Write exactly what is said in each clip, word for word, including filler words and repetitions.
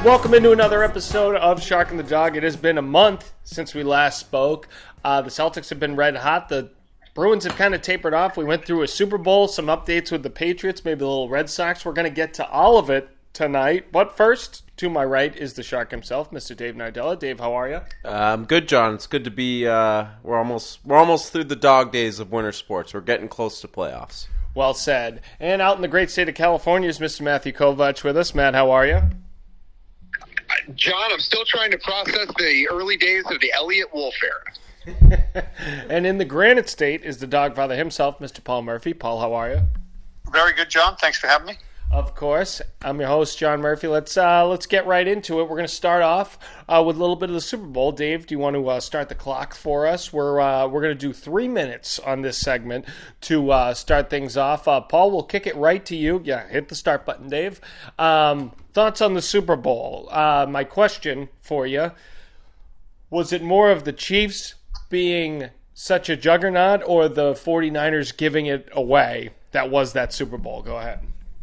Welcome into another episode of Shark and the Dog. It has been a month since we last spoke. Uh, the Celtics have been red hot. The Bruins have kind of tapered off. We went through a Super Bowl, some updates with the Patriots, maybe the little Red Sox. We're going to get to all of it tonight. But first, to my right is the Shark himself, Mister Dave Nardella. Dave, how are you? Um, good, John. It's good to be. Uh, we're almost we're almost through the dog days of winter sports. We're getting close to playoffs. Well said. And out in the great state of California is Mister Matthew Kovac with us. Matt, how are you? John, I'm still trying to process the early days of the Elliott Wolf era. And in the Granite State is the Dogfather himself, Mister Paul Murphy. Paul, how are you? Very good, John. Thanks for having me. Of course. I'm your host, John Murphy. Let's uh, let's get right into it. We're going to start off uh, with a little bit of the Super Bowl. Dave, do you want to uh, start the clock for us? We're uh, we're going to do three minutes on this segment to uh, start things off. Uh, Paul, we'll kick it right to you. Yeah, hit the start button, Dave. Um, thoughts on the Super Bowl? Uh, my question for you, was it more of the Chiefs being such a juggernaut or the 49ers giving it away that was that Super Bowl? Go ahead.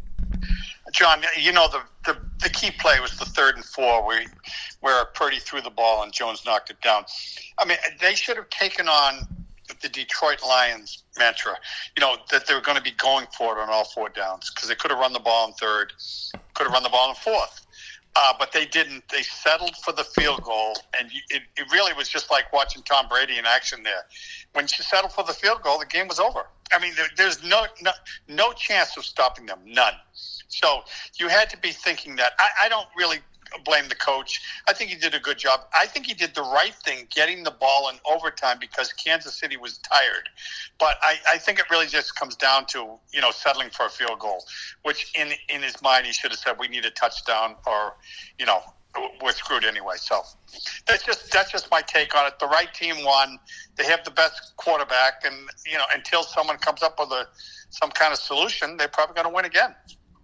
John, you know, the, the, the key play was the third and four where, where Purdy threw the ball and Jones knocked it down. I mean, they should have taken on the Detroit Lions mantra, you know, that they were going to be going for it on all four downs because they could have run the ball in third, could have run the ball in fourth. Uh, but they didn't. They settled for the field goal, and it, it really was just like watching Tom Brady in action there. When you settled for the field goal, the game was over. I mean, there, there's no, no no chance of stopping them, none. So you had to be thinking that. I, I don't really blame the coach. I think he did a good job. I think he did the right thing getting the ball in overtime because Kansas City was tired. But I, I think it really just comes down to, you know, settling for a field goal, which in in his mind he should have said we need a touchdown or, you know, we're screwed anyway. So that's just that's just my take on it. The right team won. They have the best quarterback, and you know, until someone comes up with a some kind of solution, they're probably going to win again.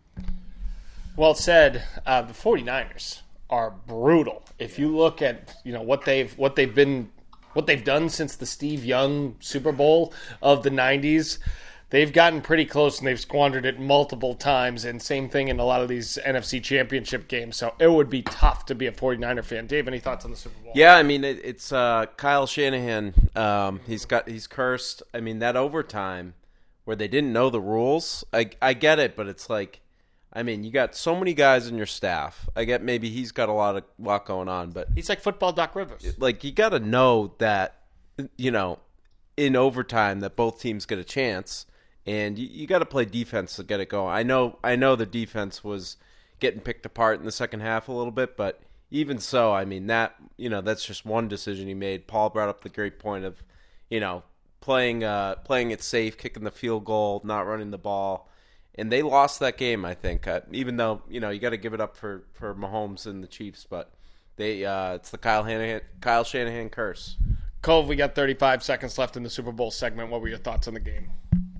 Well said. Uh, the 49ers are brutal. If you look at, you know, what they've what they've been what they've done since the Steve Young Super Bowl of the nineties, they've gotten pretty close and they've squandered it multiple times, and same thing in a lot of these N F C Championship games. So it would be tough to be a 49er fan. Dave, any thoughts on the Super Bowl? Yeah, I mean it, it's uh, Kyle Shanahan. Um, he's got he's cursed. I mean that overtime where they didn't know the rules. I I get it, but it's like, I mean, you got so many guys in your staff. I get maybe he's got a lot of lot going on, but he's like football Doc Rivers. Like you got to know that, you know, in overtime that both teams get a chance, and you, you got to play defense to get it going. I know, I know the defense was getting picked apart in the second half a little bit, but even so, I mean that you know that's just one decision he made. Paul brought up the great point of, you know, playing uh, playing it safe, kicking the field goal, not running the ball. And they lost that game, I think. Uh, even though, you know, you got to give it up for, for Mahomes and the Chiefs, but they uh, it's the Kyle Shanahan, Kyle Shanahan curse. Cove, we got thirty-five seconds left in the Super Bowl segment. What were your thoughts on the game?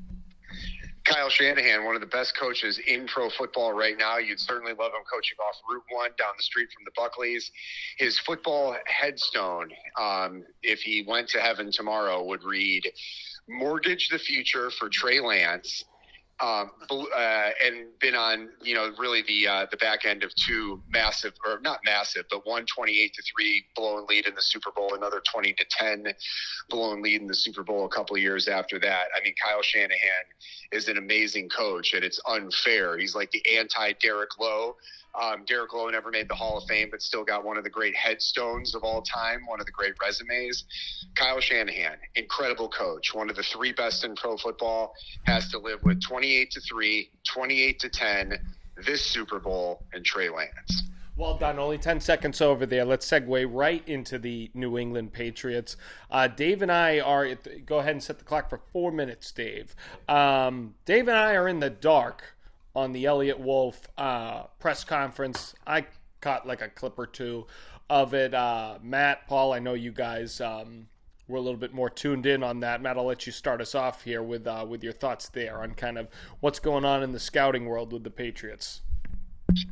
Kyle Shanahan, one of the best coaches in pro football right now. You'd certainly love him coaching off Route one down the street from the Buckleys. His football headstone, um, if he went to heaven tomorrow, would read, "Mortgage the future for Trey Lance." Um, uh, and been on, you know, really the uh, the back end of two massive, or not massive, but one twenty-eight to three blown lead in the Super Bowl, another twenty to ten blown lead in the Super Bowl a couple of years after that. I mean, Kyle Shanahan is an amazing coach, and it's unfair. He's like the anti-Derek Lowe. Um, Derek Lowe never made the Hall of Fame, but still got one of the great headstones of all time, one of the great resumes. Kyle Shanahan, incredible coach, one of the three best in pro football, has to live with twenty-eight to three, twenty-eight to ten, this Super Bowl, and Trey Lance. Well done. Only ten seconds over there. Let's segue right into the New England Patriots. Uh, Dave and I are at the, go ahead and set the clock for four minutes, Dave. Um, Dave and I are in the dark on the Elliott Wolf uh, press conference. I caught like a clip or two of it. Uh, Matt, Paul, I know you guys um, were a little bit more tuned in on that. Matt, I'll let you start us off here with uh, with your thoughts there on kind of what's going on in the scouting world with the Patriots.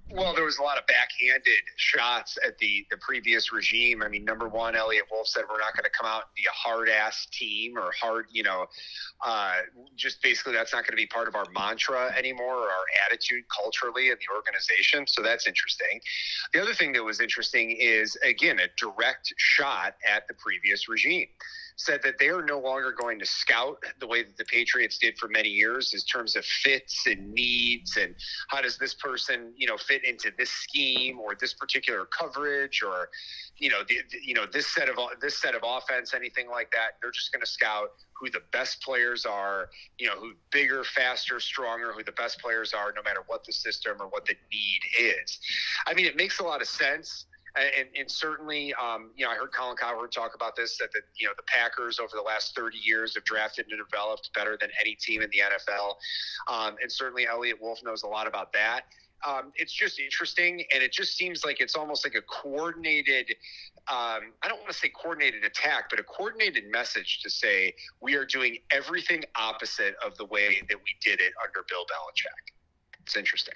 Well, there was a lot of backhanded shots at the, the previous regime. I mean, number one, Elliot Wolf said we're not going to come out and be a hard-ass team or hard, you know, uh, just basically that's not going to be part of our mantra anymore or our attitude culturally in the organization. So that's interesting. The other thing that was interesting is, again, a direct shot at the previous regime. Said that they are no longer going to scout the way that the Patriots did for many years in terms of fits and needs and how does this person, you know, fit into this scheme or this particular coverage or, you know, the, the, you know, this set of this set of offense, anything like that. They're just going to scout who the best players are, you know, who bigger, faster, stronger, who the best players are, no matter what the system or what the need is. I mean, it makes a lot of sense. And, and certainly, um, you know, I heard Colin Cowherd talk about this, that the, you know, the Packers over the last thirty years have drafted and developed better than any team in the N F L. Um, and certainly Elliot Wolf knows a lot about that. Um, it's just interesting. And it just seems like it's almost like a coordinated, um, I don't want to say coordinated attack, but a coordinated message to say we are doing everything opposite of the way that we did it under Bill Belichick. It's interesting.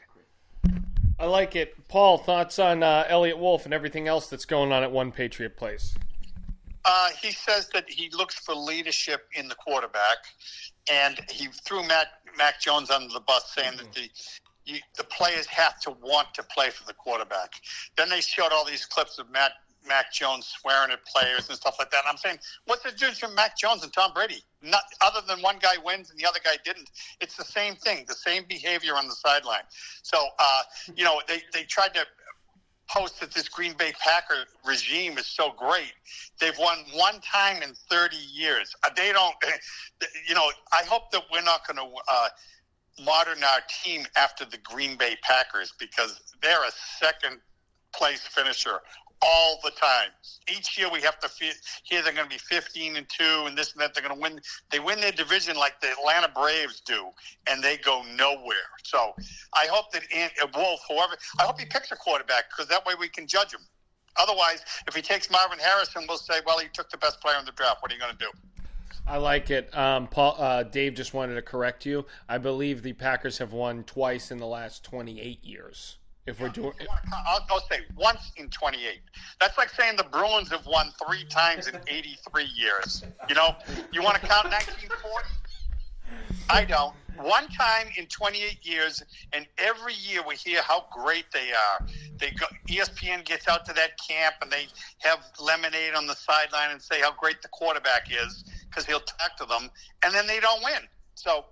I like it. Paul, thoughts on uh, Elliot Wolf and everything else that's going on at One Patriot Place? Uh, he says that he looks for leadership in the quarterback, and he threw Matt Mac Jones under the bus, saying that the you, the players have to want to play for the quarterback. Then they showed all these clips of Matt Mac Jones swearing at players and stuff like that. And I'm saying, what's the difference between Mac Jones and Tom Brady? Not other than one guy wins and the other guy didn't. It's the same thing, the same behavior on the sideline. So, uh, you know, they, they tried to post that this Green Bay Packer regime is so great. They've won one time in thirty years. Uh, they don't, you know, I hope that we're not going to uh, modern our team after the Green Bay Packers because they're a second place finisher all the time. Each year we have to fe- hear they're going to be fifteen and two and this and that. They're going to win. They win their division like the Atlanta Braves do, and they go nowhere. So I hope that Ant- Wolf, whoever, I hope he picks a quarterback because that way we can judge him. Otherwise, if he takes Marvin Harrison, we'll say, well, he took the best player in the draft. What are you going to do? I like it. Um, Paul, uh, Dave just wanted to correct you. I believe the Packers have won twice in the last twenty-eight years. If we're doing, I'll, I'll say once in twenty-eight. That's like saying the Bruins have won three times in eighty-three years. You know, you want to count nineteen forty? I don't. One time in twenty-eight years, and every year we hear how great they are. They go, E S P N gets out to that camp and they have lemonade on the sideline and say how great the quarterback is because he'll talk to them, and then they don't win. So,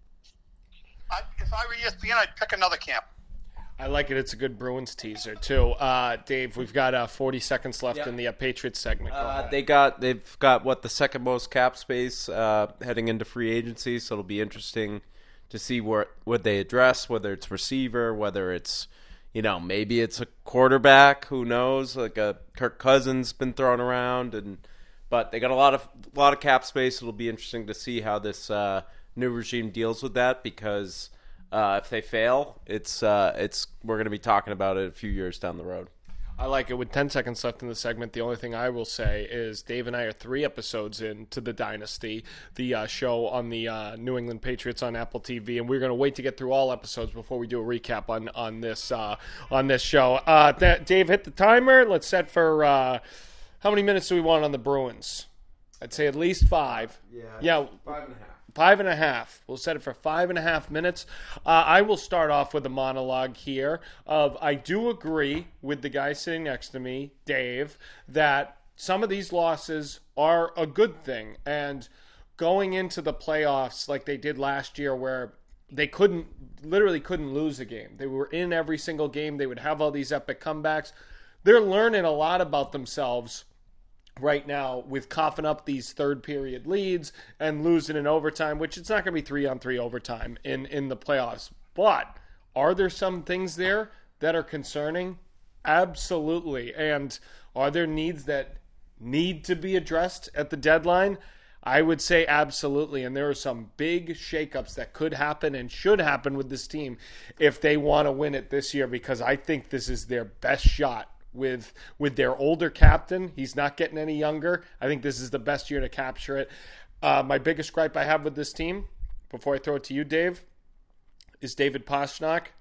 I, if I were E S P N, I'd pick another camp. I like it. It's a good Bruins teaser too. Uh, Dave, we've got uh, forty seconds left Yep. in the uh, Patriots segment. Go Uh, ahead. they got they've got what the second most cap space uh, heading into free agency, so it'll be interesting to see where what they address, whether it's receiver, whether it's you know maybe it's a quarterback, who knows? Like a Kirk Cousins been thrown around, and but they got a lot of a lot of cap space. It'll be interesting to see how this uh, new regime deals with that because. Uh, if they fail, it's uh, it's we're going to be talking about it a few years down the road. I like it. With ten seconds left in the segment, the only thing I will say is Dave and I are three episodes into The Dynasty, the uh, show on the uh, New England Patriots on Apple T V, and we're going to wait to get through all episodes before we do a recap on on this uh, on this show. Uh, th- Dave, hit the timer. Let's set for uh, how many minutes do we want on the Bruins? I'd say at least five. Yeah, yeah, five and a half. Five and a half. We'll set it for five and a half minutes. Uh, I will start off with a monologue here of I do agree with the guy sitting next to me, Dave, that some of these losses are a good thing. And going into the playoffs like they did last year where they couldn't, literally couldn't lose a game. They were in every single game. They would have all these epic comebacks. They're learning a lot about themselves right now with coughing up these third period leads and losing in overtime, which it's not going to be three on three overtime in, in the playoffs. But are there some things there that are concerning? Absolutely. And are there needs that need to be addressed at the deadline? I would say absolutely. And there are some big shakeups that could happen and should happen with this team if they want to win it this year, because I think this is their best shot. With with their older captain, he's not getting any younger. I think this is the best year to capture it. Uh, my biggest gripe I have with this team, before I throw it to you, Dave, is David Pastrnak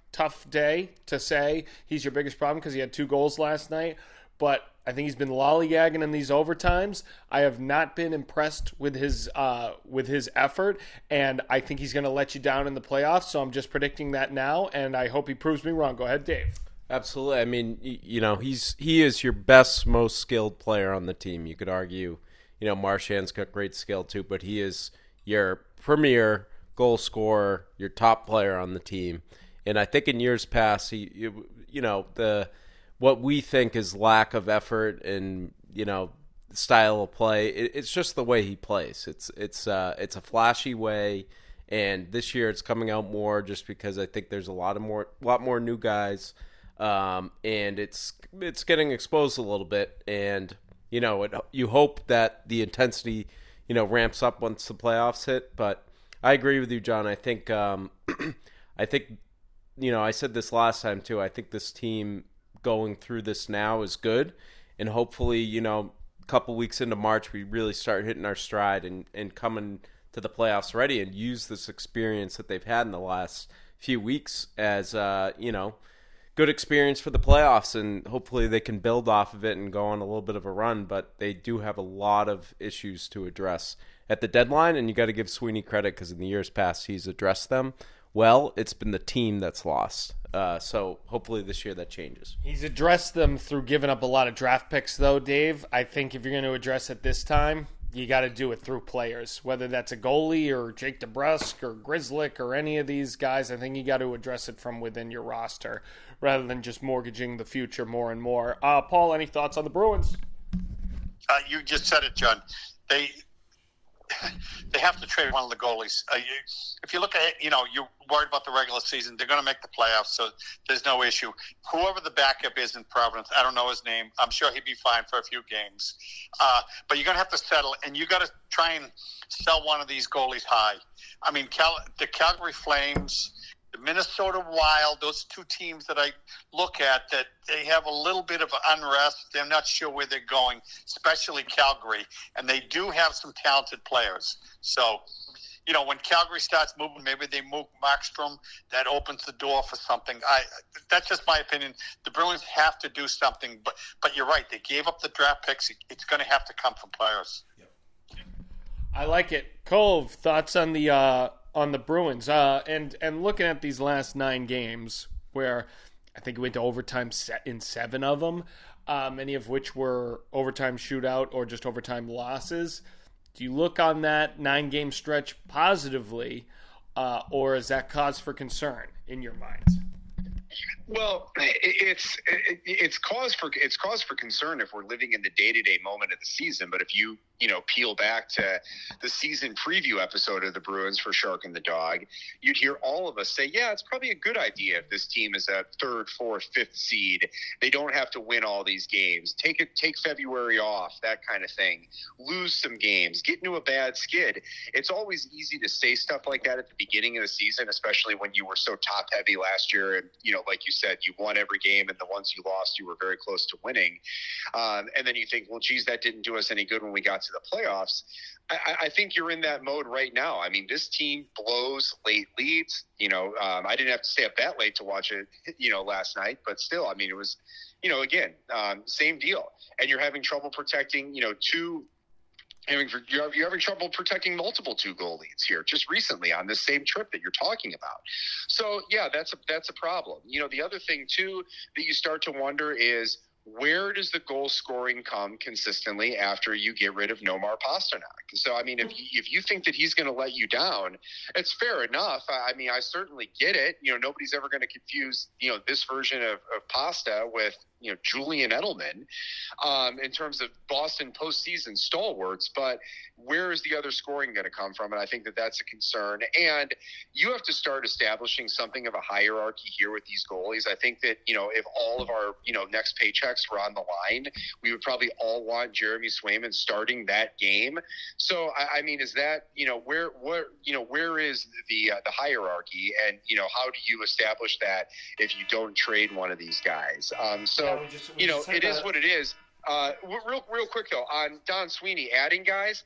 tough day to say he's your biggest problem because he had two goals last night. But I think he's been lollygagging in these overtimes. I have not been impressed with his uh, with his effort, and I think he's going to let you down in the playoffs. So I'm just predicting that now, and I hope he proves me wrong. Go ahead, Dave. Absolutely. I mean, you know, he's he is your best, most skilled player on the team. You could argue, you know, Marchand's got great skill too, but he is your premier goal scorer, your top player on the team. And I think in years past, he, you, you know, the what we think is lack of effort and, you know, style of play, it, it's just the way he plays. It's it's uh, it's a flashy way, and this year it's coming out more just because I think there's a lot of more, lot more new guys. Um, and it's it's getting exposed a little bit, and you know it, you hope that the intensity you know ramps up once the playoffs hit. But I agree with you, John. I think um, I think you know I said this last time too. I think this team going through this now is good, and hopefully you know a couple weeks into March we really start hitting our stride and and coming to the playoffs ready and use this experience that they've had in the last few weeks as uh, you know. good experience for the playoffs, and hopefully they can build off of it and go on a little bit of a run, but they do have a lot of issues to address at the deadline, and you got to give Sweeney credit because in the years past he's addressed them well. It's been the team that's lost. Uh, so hopefully this year that changes. He's addressed them through giving up a lot of draft picks, though, Dave. I think if you're going to address it this time, you got to do it through players, whether that's a goalie or Jake DeBrusk or Grzelcyk or any of these guys. I think you got to address it from within your roster rather than just mortgaging the future more and more. Uh, Paul, any thoughts on the Bruins? Uh, you just said it, John. They they have to trade one of the goalies. Uh, you, if you look at it, you know, you're worried about the regular season. They're going to make the playoffs, so there's no issue. Whoever the backup is in Providence, I don't know his name. I'm sure he'd be fine for a few games. Uh, but you're going to have to settle, and you got to try and sell one of these goalies high. I mean, Cal- the Calgary Flames, the Minnesota Wild, those two teams that I look at, that they have a little bit of unrest. They're not sure where they're going, especially Calgary. And they do have some talented players. So, you know, when Calgary starts moving, maybe they move Markstrom. That opens the door for something. I That's just my opinion. The Bruins have to do something. But but you're right. They gave up the draft picks. It's going to have to come from players. I like it. Cove, thoughts on the uh, on the Bruins? Uh, and and looking at these last nine games, where I think we went to overtime set in seven of them, uh, many of which were overtime shootout or just overtime losses. Do you look on that nine-game stretch positively, uh, or is that cause for concern in your mind? Well, it's it's cause for it's cause for concern if we're living in the day-to-day moment of the season. But if you you know peel back to the season preview episode of the Bruins for Shark and the Dog, you'd hear all of us say, "Yeah, it's probably a good idea if this team is a third, fourth, fifth seed. They don't have to win all these games. Take it, take February off, that kind of thing. Lose some games, get into a bad skid." It's always easy to say stuff like that at the beginning of the season, especially when you were so top-heavy last year, and you know, like you said, you won every game, and the ones you lost, you were very close to winning. Um, and then you think, well, geez, that didn't do us any good when we got to the playoffs. I, I think you're in that mode right now. I mean, this team blows late leads. You know, um, I didn't have to stay up that late to watch it, you know, last night, but still, I mean, it was, you know, again, um, same deal. And you're having trouble protecting, you know, two Having, you're, you're having trouble protecting multiple two-goal leads here just recently on this same trip that you're talking about. So, yeah, that's a, that's a problem. You know, the other thing, too, that you start to wonder is, where does the goal scoring come consistently after you get rid of Nomar Pasternak? So, I mean, if you, if you think that he's going to let you down, it's fair enough. I mean, I certainly get it. You know, nobody's ever going to confuse, you know, this version of, of Pasta with, you know, Julian Edelman um, in terms of Boston postseason stalwarts. But where is the other scoring going to come from? And I think that that's a concern. And you have to start establishing something of a hierarchy here with these goalies. I think that, you know, if all of our, you know, next paychecks were on the line, we would probably all want Jeremy Swayman starting that game. So, I, I mean, is that, you know, where, where, you know, where is the, uh, the hierarchy? And, you know, how do you establish that if you don't trade one of these guys? Um, so, yeah, we just, we you know, it that. is what it is. Uh, real, real quick though, on Don Sweeney adding guys,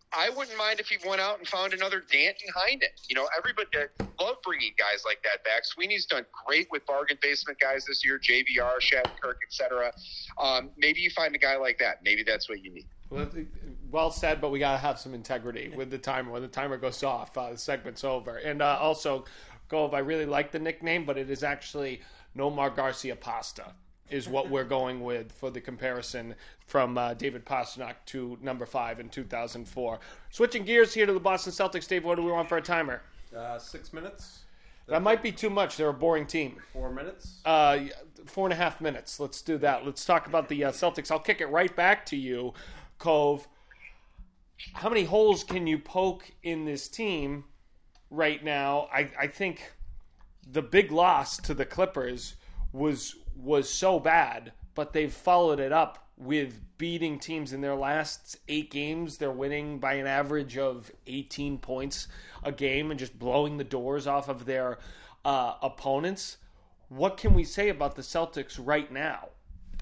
I wouldn't mind if he went out and found another Danton Heinen. You know, everybody uh, love bringing guys like that back. Sweeney's done great with bargain basement guys this year, J V R, Shattenkirk, et cetera. Um, maybe you find a guy like that. Maybe that's what you need. Well, well said, but we got to have some integrity with the timer. When the timer goes off, uh, the segment's over. And uh, also, Gove, I really like the nickname, but it is actually Nomar Garcia Pasta is what we're going with for the comparison from uh, David Pastrnak to number five in two thousand four. Switching gears here to the Boston Celtics, Dave, what do we want for a timer? Uh, six minutes. That might be too much. They're a boring team. Four minutes. Uh, four and a half minutes. Let's do that. Let's talk about the uh, Celtics. I'll kick it right back to you, Cove. How many holes can you poke in this team right now? I, I think the big loss to the Clippers was was so bad, but they've followed it up with beating teams in their last eight games. They're winning by an average of eighteen points a game and just blowing the doors off of their uh, opponents. What can we say about the Celtics right now?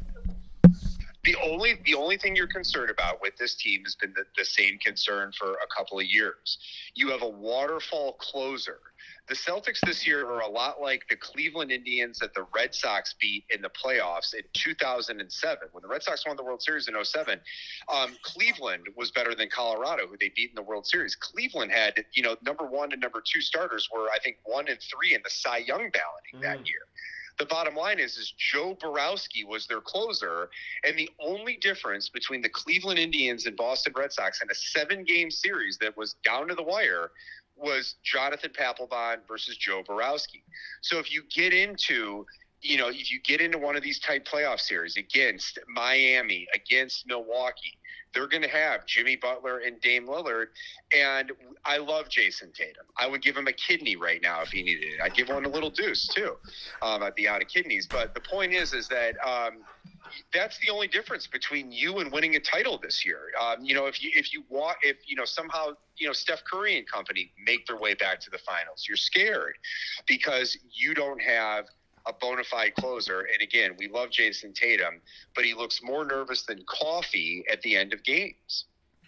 The only the only thing you're concerned about with this team has been the, the same concern for a couple of years. You have a waterfall closer. The Celtics this year are a lot like the Cleveland Indians that the Red Sox beat in the playoffs in two thousand seven. When the Red Sox won the World Series in oh seven, um, Cleveland was better than Colorado, who they beat in the World Series. Cleveland had, you know, number one and number two starters were, I think, one and three in the Cy Young balloting mm. that year. The bottom line is, is Joe Borowski was their closer, and the only difference between the Cleveland Indians and Boston Red Sox in a seven-game series that was down to the wire was Jonathan Papelbon versus Joe Borowski. So if you get into, you know, if you get into one of these tight playoff series against Miami, against Milwaukee, they're going to have Jimmy Butler and Dame Lillard. And I love Jason Tatum. I would give him a kidney right now if he needed it. I'd give one a little deuce too. Um, I'd be out of kidneys. But the point is, is that um, that's the only difference between you and winning a title this year. Um, you know, if you if you want, if you know somehow you know Steph Curry and company make their way back to the finals, you're scared because you don't have a bona fide closer. And again, we love Jason Tatum, but he looks more nervous than coffee at the end of games.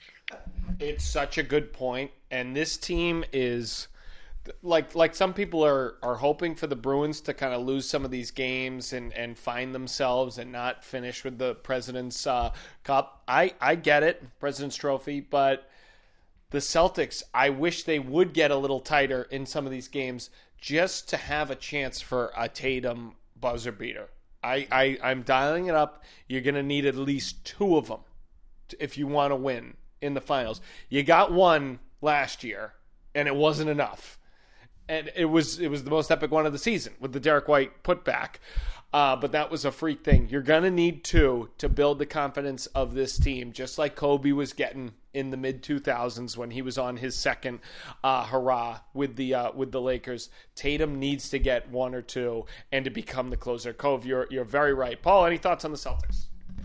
It's such a good point. And this team is like, like some people are, are hoping for the Bruins to kind of lose some of these games and, and find themselves and not finish with the President's uh, Cup. I, I get it, President's Trophy, but the Celtics, I wish they would get a little tighter in some of these games just to have a chance for a Tatum buzzer beater. I, I, I'm dialing it up. You're going to need at least two of them if you want to win in the finals. You got one last year, and it wasn't enough. And it was it was the most epic one of the season with the Derek White putback. Uh, but that was a freak thing. You're going to need two to build the confidence of this team, just like Kobe was getting in the mid two thousands when he was on his second uh, hurrah with the uh, with the Lakers. Tatum needs to get one or two and to become the closer. Cove, you're you're very right. Paul, any thoughts on the Celtics?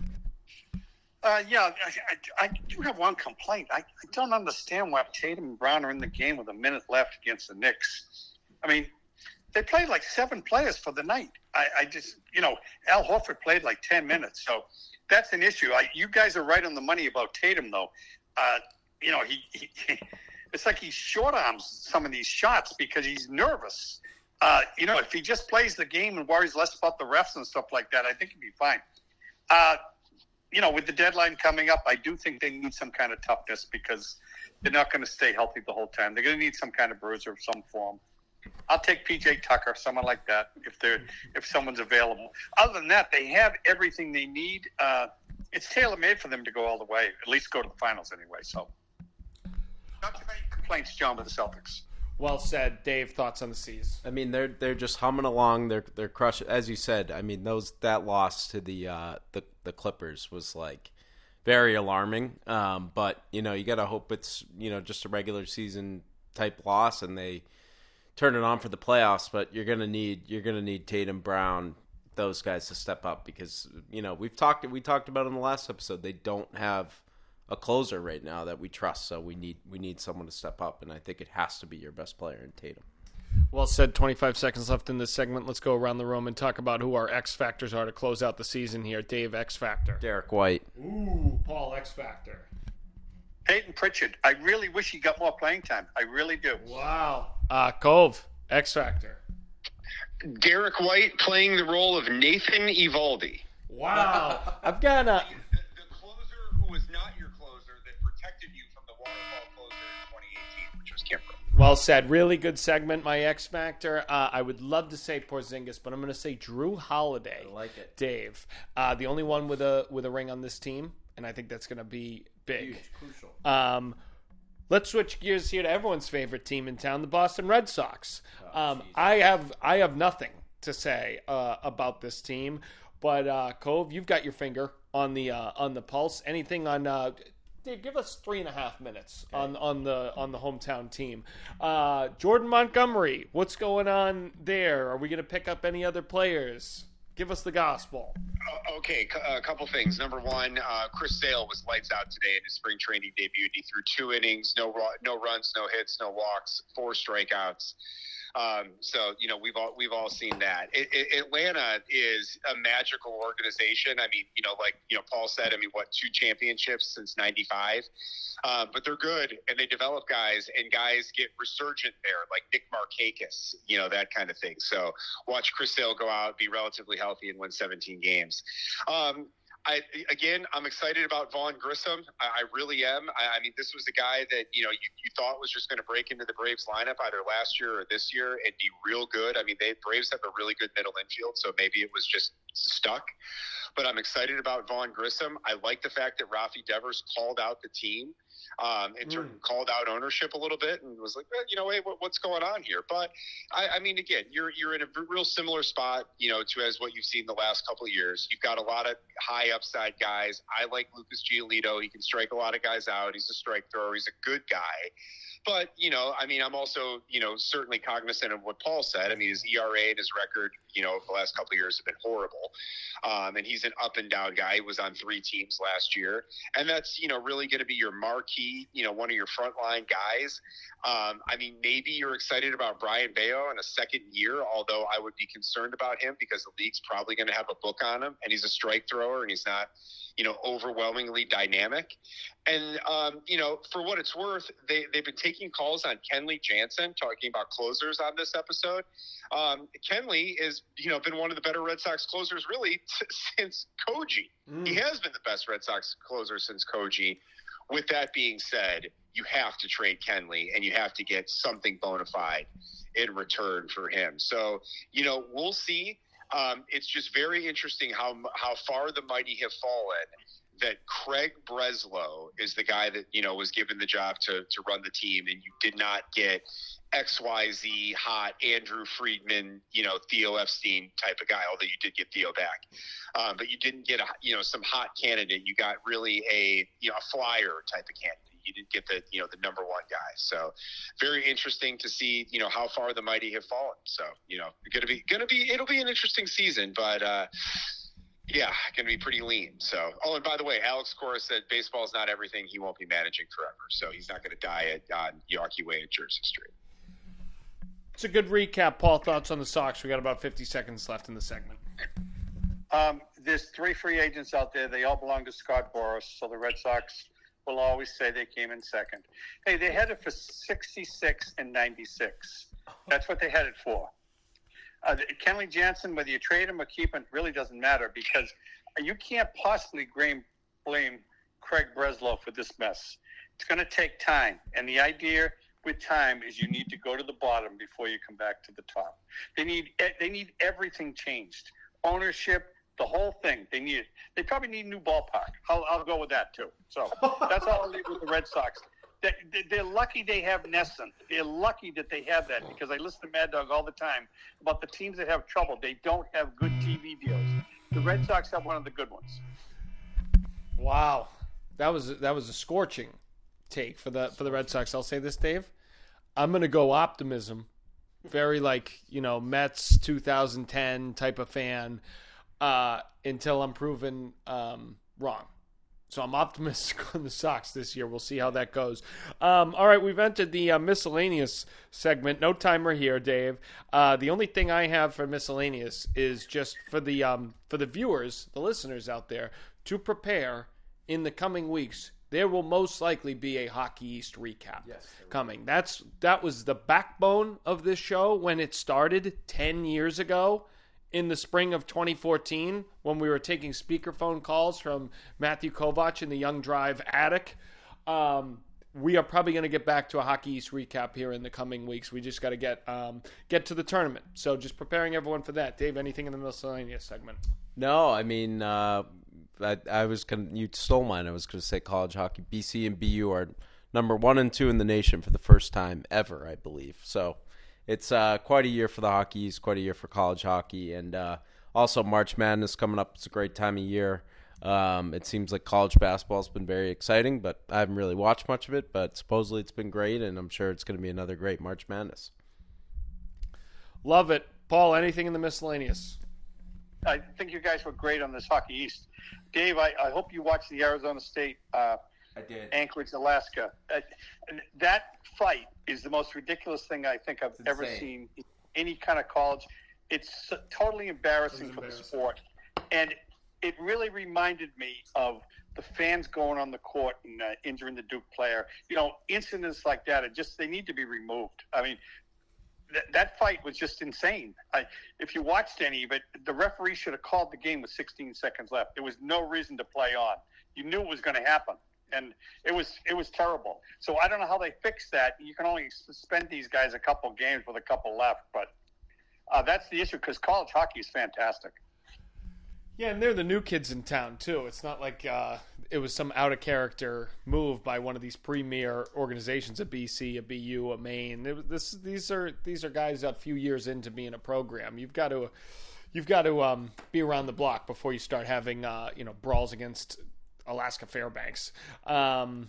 Uh, yeah, I, I, I do have one complaint. I, I don't understand why Tatum and Brown are in the game with a minute left against the Knicks. I mean, they played like seven players for the night. I, I just, you know, Al Horford played like ten minutes. So that's an issue. I, you guys are right on the money about Tatum, though. Uh, you know, he, he it's like he short arms some of these shots because he's nervous. Uh, you know, if he just plays the game and worries less about the refs and stuff like that, I think he'd be fine. Uh, you know, with the deadline coming up, I do think they need some kind of toughness because they're not going to stay healthy the whole time. They're going to need some kind of bruiser of some form. I'll take P J Tucker, someone like that, if they're if someone's available. Other than that, they have everything they need. Uh, it's tailor-made for them to go all the way, at least go to the finals anyway. So, not too many complaints, John, with the Celtics. Well said, Dave. Thoughts on the C's? I mean, they're they're just humming along. They're they're crushing, as you said. I mean, those that loss to the uh, the the Clippers was like very alarming. Um, but you know, you got to hope it's you know just a regular season type loss, and they turn it on for the playoffs. But you're gonna need you're gonna need Tatum, Brown, those guys to step up because you know we've talked we talked about in the last episode. They don't have a closer right now that we trust, so we need we need someone to step up, and I think it has to be your best player in Tatum. Well said. twenty-five seconds left in this segment. Let's go around the room and talk about who our X Factors are to close out the season here. Dave, X Factor. Derek White. Ooh, Paul, X Factor. Peyton Pritchard. I really wish he got more playing time. I really do. Wow. Uh, Cove, X Factor. Derek White playing the role of Nathan Evaldi. Wow. I've got a... The, the closer who was not your closer that protected you from the waterfall closer in twenty eighteen, which was Kimbrel. Well said. Really good segment, my X Factor. Uh, I would love to say Porzingis, but I'm going to say Drew Holiday. I like it. Dave. Uh, the only one with a with a ring on this team, and I think that's going to be big. Huge, crucial. Um, let's switch gears here to everyone's favorite team in town, the Boston Red Sox. Oh, um, I have I have nothing to say uh, about this team, but uh, Cove, you've got your finger on the uh, on the pulse. Anything on? Uh, Dave, give us three and a half minutes okay. on on the on the hometown team. Uh, Jordan Montgomery, what's going on there? Are we going to pick up any other players? Give us the gospel. Uh, okay, a couple things. Number one, uh, Chris Sale was lights out today in his spring training debut. He threw two innings, no no runs, no hits, no walks, four strikeouts. Um, so you know we've all we've all seen that. It, it, Atlanta is a magical organization. I mean, you know, like you know, Paul said. I mean, what two championships since ninety-five? Uh, but they're good, and they develop guys, and guys get resurgent there, like Nick Markakis, you know, that kind of thing. So watch Chris Sale go out, be relatively healthy, and win seventeen games. Um, I, again, I'm excited about Vaughn Grissom. I, I really am. I, I mean, this was a guy that, you know, you, you thought was just going to break into the Braves lineup either last year or this year and be real good. I mean, they Braves have a really good middle infield, so maybe it was just stuck. But I'm excited about Vaughn Grissom. I like the fact that Rafi Devers called out the team um, and turned, mm. called out ownership a little bit and was like, well, you know, hey, what, what's going on here? But, I, I mean, again, you're you're in a real similar spot, you know, to as what you've seen the last couple of years. You've got a lot of high upside guys. I like Lucas Giolito. He can strike a lot of guys out. He's a strike thrower. He's a good guy. But, you know, I mean, I'm also, you know, certainly cognizant of what Paul said. I mean, his E R A and his record, you know, the last couple of years have been horrible. Um, and he's an up and down guy. He was on three teams last year. And that's, you know, really going to be your marquee, you know, one of your frontline guys. Um, I mean, maybe you're excited about Brian Bayo in a second year, although I would be concerned about him because the league's probably going to have a book on him. And he's a strike thrower and he's not, you know, overwhelmingly dynamic. And, um, you know, for what it's worth, they, they've been taking calls on Kenley Jansen, talking about closers on this episode. Um, Kenley is, you know, been one of the better Red Sox closers really t- since Koji. Mm. He has been the best Red Sox closer since Koji. With that being said, you have to trade Kenley and you have to get something bona fide in return for him. So, you know, we'll see. Um, it's just very interesting how how far the mighty have fallen that Craig Breslow is the guy that, you know, was given the job to to run the team, and you did not get X Y Z hot Andrew Friedman, you know, Theo Epstein type of guy, although you did get Theo back. Um, but you didn't get, a you know, some hot candidate. You got really a, you know, a flyer type of candidate. You didn't get the, you know, the number one guy. So very interesting to see, you know, how far the mighty have fallen. So, you know, going to be, going to be, it'll be an interesting season, but, uh, yeah, going to be pretty lean. So, oh, and by the way, Alex Cora said baseball is not everything. He won't be managing forever. So he's not going to die at, on Yawkey Way at Jersey Street. It's a good recap. Paul, thoughts on the Sox? We got about fifty seconds left in the segment. Um, there's three free agents out there. They all belong to Scott Boras. So the Red Sox will always say they came in second. Hey, they headed for sixty-six and ninety-six. That's what they headed for. Uh, Kenley Jansen, whether you trade him or keep him, really doesn't matter because you can't possibly blame, blame Craig Breslow for this mess. It's going to take time. And the idea with time is you need to go to the bottom before you come back to the top. They need they need everything changed. Ownership, the whole thing. They need it. They probably need a new ballpark. I'll, I'll go with that, too. So that's all I'll leave with the Red Sox. They, they're lucky they have Nesson. They're lucky that they have that because I listen to Mad Dog all the time about the teams that have trouble. They don't have good T V deals. The Red Sox have one of the good ones. Wow. That was that was a scorching take for the for the Red Sox. I'll say this, Dave. I'm going to go optimism. Very like, you know, Mets two thousand ten type of fan uh, until I'm proven um, wrong. So I'm optimistic on the Sox this year. We'll see how that goes. Um, all right, we've entered the uh, miscellaneous segment. No timer here, Dave. Uh, the only thing I have for miscellaneous is just for the um, for the viewers, the listeners out there, to prepare in the coming weeks. there will most likely be a Hockey East recap Yes, coming. That's that was the backbone of this show when it started ten years ago in the spring of twenty fourteen when we were taking speakerphone calls from Matthew Kovac in the Young Drive attic. Um, we are probably going to get back to a Hockey East recap here in the coming weeks. We just got to get um, get to the tournament. So just preparing everyone for that. Dave, anything in the miscellaneous segment? No, I mean, uh, I, I was going you stole mine. I was going to say college hockey. B C and B U are number one and two in the nation for the first time ever, I believe. So it's uh, quite a year for the Hockey East, quite a year for college hockey. And uh, also March Madness coming up. It's a great time of year. Um, it seems like college basketball has been very exciting, but I haven't really watched much of it. But supposedly it's been great, and I'm sure it's going to be another great March Madness. Love it. Paul, anything in the miscellaneous? I think you guys were great on this Hockey East. Dave, I, I hope you watched the Arizona State uh, I did. Anchorage, Alaska. Uh, that fight is the most ridiculous thing I think I've It's ever insane. seen in any kind of college. It's so- totally embarrassing for the sport. And it really reminded me of the fans going on the court and uh, injuring the Duke player. You know, incidents like that are just, they need to be removed. I mean, th- that fight was just insane. I, if you watched any of it, the referee should have called the game with sixteen seconds left. There was no reason to play on. You knew it was going to happen. And it was it was terrible. So I don't know how they fix that. You can only suspend these guys a couple games with a couple left. But uh, that's the issue because college hockey is fantastic. Yeah, and they're the new kids in town, too. It's not like uh, it was some out-of-character move by one of these premier organizations, a B C, a B U, a Maine. It, this, these are these are guys a few years into being a program. You've got to you've got to um, be around the block before you start having uh, you know brawls against Alaska Fairbanks. Um,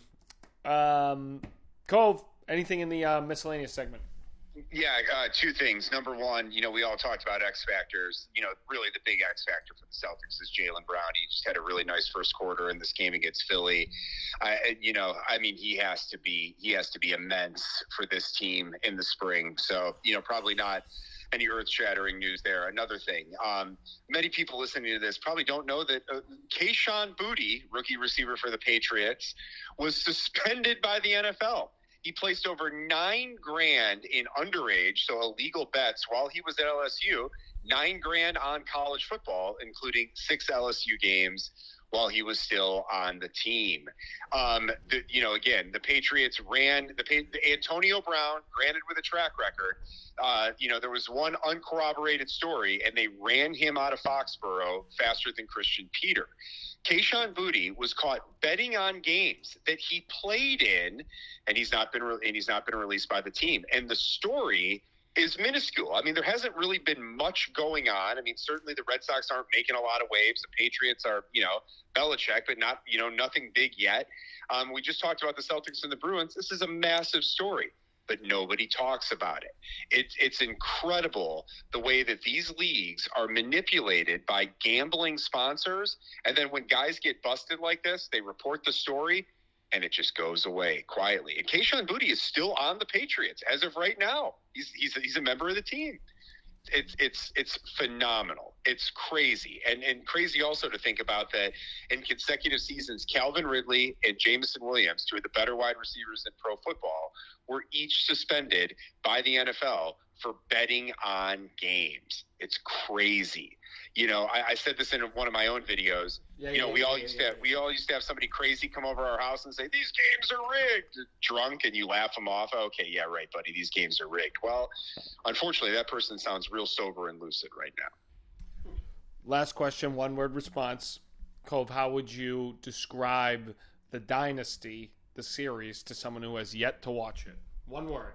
um, Cove, anything in the uh, miscellaneous segment? Yeah, uh, two things. Number one, you know, we all talked about X factors. You know, really the big X factor for the Celtics is Jaylen Brown. He just had a really nice first quarter in this game against Philly. I, you know, I mean, he has to be he has to be immense for this team in the spring. So, you know, probably not any earth-shattering news there. Another thing, um, many people listening to this probably don't know that uh, Kayshon Boutte, rookie receiver for the Patriots, was suspended by the N F L. He placed over nine grand in underage, so illegal bets, while he was at L S U, nine grand on college football, including six L S U games while he was still on the team. Um, the, you know, again, the Patriots ran the, the Antonio Brown, granted with a track record. Uh, you know, there was one uncorroborated story, and they ran him out of Foxborough faster than Christian Peter. Kayshon Boutte was caught betting on games that he played in, and he's not been re- and he's not been released by the team. And the story is minuscule. I mean, there hasn't really been much going on. I mean, certainly the Red Sox aren't making a lot of waves. The Patriots are, you know, Belichick, but not, you know, nothing big yet. Um, we just talked about the Celtics and the Bruins. This is a massive story, but nobody talks about it. It's it's incredible the way that these leagues are manipulated by gambling sponsors, and then when guys get busted like this, they report the story, and it just goes away quietly. And Kayshon Boutte is still on the Patriots as of right now. He's he's he's a member of the team. It's it's it's phenomenal. It's crazy, and and crazy also to think about that in consecutive seasons, Calvin Ridley and Jameson Williams, two of the better wide receivers in pro football, were each suspended by the N F L for betting on games. It's crazy. You know, I, I said this in one of my own videos. Yeah, you know, yeah, we all yeah, used yeah, to have, yeah. we all used to have somebody crazy come over our house and say, these games are rigged, drunk, and you laugh them off. Okay, yeah, right, buddy, these games are rigged. Well, unfortunately, that person sounds real sober and lucid right now. Last question, one word response. Cove, how would you describe the Dynasty, the series, to someone who has yet to watch it? One word.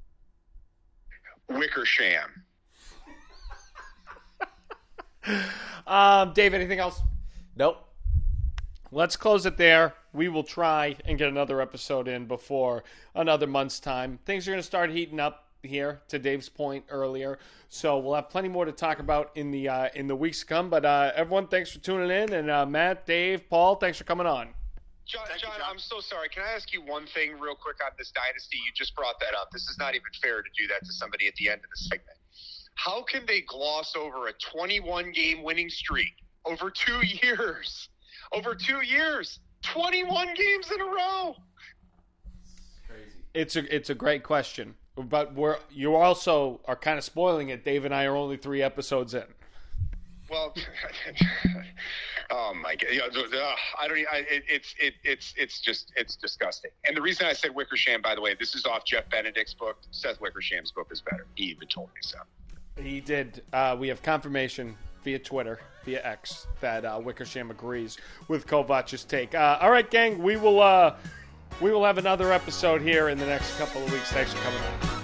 Wickersham. Um, Dave, anything else? Nope. Let's close it there. We will try and get another episode in before another month's time. Things are going to start heating up here, to Dave's point earlier. So we'll have plenty more to talk about in the uh, in the weeks to come. But uh, everyone, thanks for tuning in. And uh, Matt, Dave, Paul, thanks for coming on. John, Thank you, John, John. I'm so sorry. Can I ask you one thing real quick on this dynasty? You just brought that up. This is not even fair to do that to somebody at the end of the segment. How can they gloss over a twenty-one game winning streak over two years? Over two years. twenty-one games in a row. It's a it's a great question, but we're you also are kind of spoiling it. Dave and I are only three episodes in. Well, oh my god, you know, I don't. I, it, it's it, it's it's just it's disgusting. And the reason I said Wickersham, by the way, this is off Jeff Benedict's book. Seth Wickersham's book is better. He even told me so. He did. Uh, we have confirmation via Twitter, via X, that uh, Wickersham agrees with Kovac's take. Uh, all right, gang, we will uh, we will have another episode here in the next couple of weeks. Thanks for coming on.